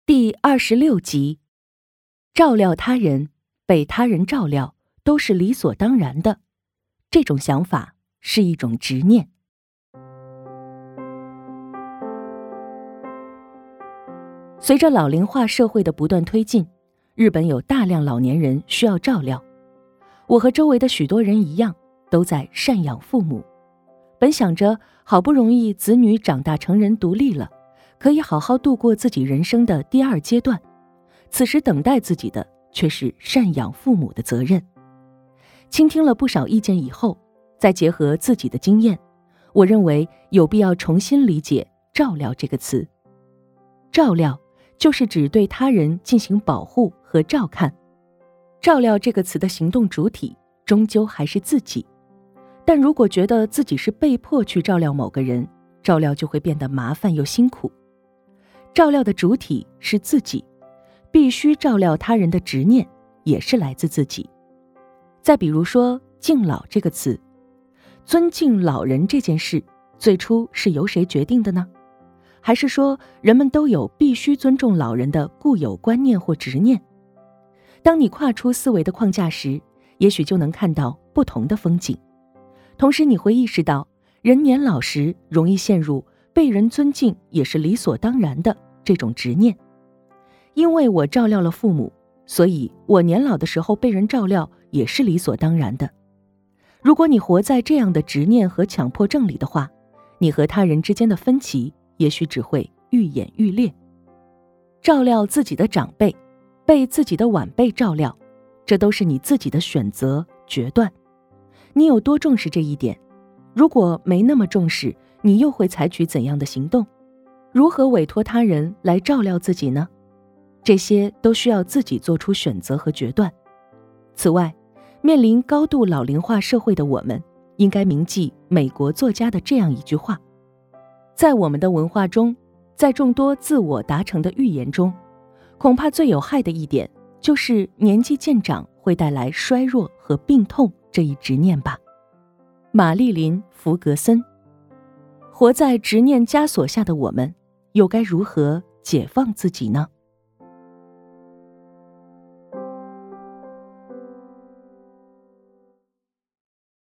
第26集，照料他人，被他人照料，都是理所当然的。这种想法是一种执念。随着老龄化社会的不断推进，日本有大量老年人需要照料。我和周围的许多人一样，都在赡养父母。本想着好不容易子女长大成人独立了，可以好好度过自己人生的第二阶段，此时等待自己的却是赡养父母的责任。倾听了不少意见以后，再结合自己的经验，我认为有必要重新理解照料这个词。照料就是指对他人进行保护和照看。照料这个词的行动主体终究还是自己，但如果觉得自己是被迫去照料某个人，照料就会变得麻烦又辛苦。照料的主体是自己，必须照料他人的执念也是来自自己。再比如说敬老这个词，尊敬老人这件事最初是由谁决定的呢？还是说人们都有必须尊重老人的固有观念或执念？当你跨出思维的框架时，也许就能看到不同的风景。同时你会意识到，人年老时容易陷入被人尊敬也是理所当然的这种执念。因为我照料了父母，所以我年老的时候被人照料也是理所当然的。如果你活在这样的执念和强迫症里的话，你和他人之间的分歧也许只会愈演愈烈。照料自己的长辈，被自己的晚辈照料，这都是你自己的选择决断。你有多重视这一点？如果没那么重视，你又会采取怎样的行动？如何委托他人来照料自己呢？这些都需要自己做出选择和决断。此外，面临高度老龄化社会的我们，应该铭记美国作家的这样一句话：在我们的文化中，在众多自我达成的预言中，恐怕最有害的一点就是年纪渐长会带来衰弱和病痛这一执念吧。玛丽琳·弗格森。活在执念枷锁下的我们，又该如何解放自己呢？